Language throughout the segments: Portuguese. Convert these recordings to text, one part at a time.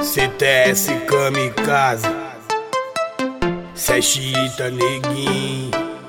CTS Kamikaze, cê é xiita, neguinho.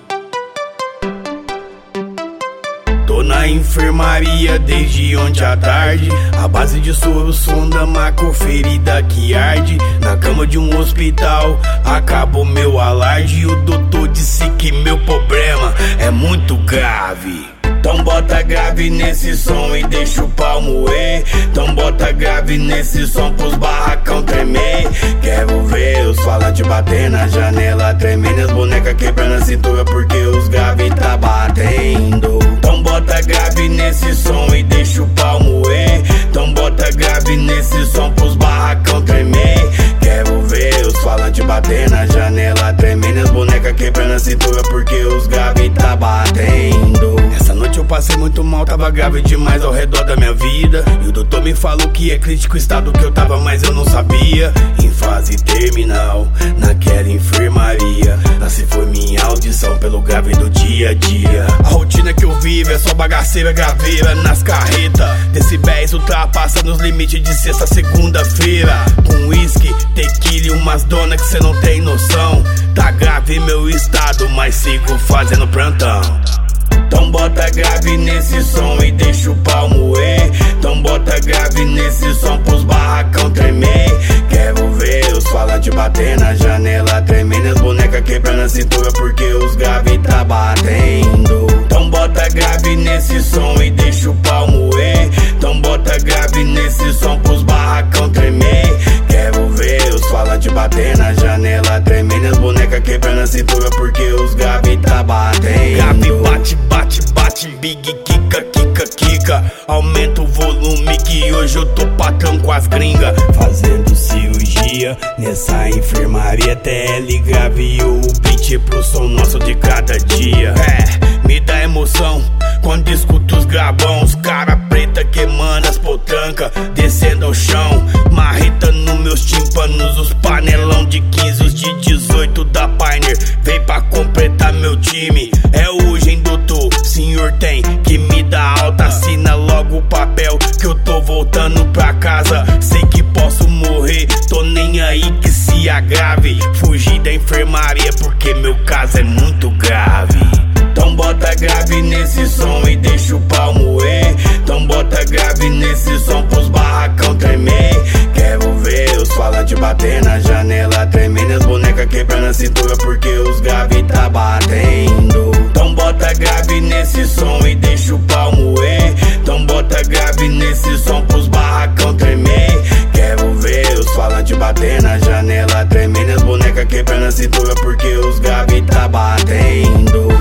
Tô na enfermaria desde ontem à tarde, a base de solução da maco ferida que arde. Na cama de um hospital, acabou meu alarde. E o doutor disse que meu problema é muito grave. Então bota grave nesse som e deixa o pau moer. Então bota grave nesse som pros barracão tremer. Quero ver os falantes bater na janela, tremendo as bonecas quebrando a cintura porque os grave tá batendo. Então bota grave nesse som e deixa o pau moer. Então bota grave nesse som pros barracão tremer. Quero ver os falantes bater na janela, tremendo as bonecas quebrando a cintura porque os grave tá batendo. Essa noite eu passei muito mal, tava grave demais ao redor da minha vida. E o doutor me falou que é crítico o estado que eu tava, mas eu não sabia. Em fase terminal, naquela enfermaria. Assim foi minha audição pelo grave do dia a dia. A rotina que eu vivo é só bagaceira, graveira nas carretas. Decibéis ultrapassa nos limites de sexta a segunda-feira. Com uísque, tequila e umas donas que cê não tem noção. Tá grave meu estado, mas sigo fazendo plantão. Então bota grave nesse som e deixa o pau moer. Então bota grave nesse som pros barracão tremer. Quero ver os falantes bater na janela, tremendo as bonecas quebrando a cintura porque os grave tá batendo. Então bota grave nesse som e deixa o pau moer. Então bota grave nesse som pros barracão tremer. Quero ver os falantes bater na janela, tremendo as bonecas quebrando a cintura porque os grave tá batendo. Grave bate, bate, bate, big kika, kika, kika. Aumenta o volume que hoje eu tô patrão com as gringas. Fazendo cirurgia nessa enfermaria, TL grave o beat pro som nosso de cada dia. Me dá emoção quando escuto os gravão, os cara preta queimando as potrancas, descendo ao chão, marreta nos meus tímpanos, os panelão de 15, os de 18 da Pioneer, vem pra completar meu time. É hoje, hein, doutor? Senhor tem que me dar alta, assina logo o papel que eu tô voltando pra casa. Sei que posso morrer, tô nem aí que se agrave. Fugir da enfermaria porque meu caso é muito grave. Então bota grave nesse som e deixa o pau moer. Então bota grave nesse som pros barracão tremer. Quero ver os falantes bater na janela, tremendo as bonecas quebrando a cintura porque os grave tá batendo. Então bota grave nesse som e deixa o pau moer. Então bota grave nesse som pros barracão tremer. Quero ver os falantes bater na janela, tremendo as bonecas quebrando a cintura porque os grave tá batendo.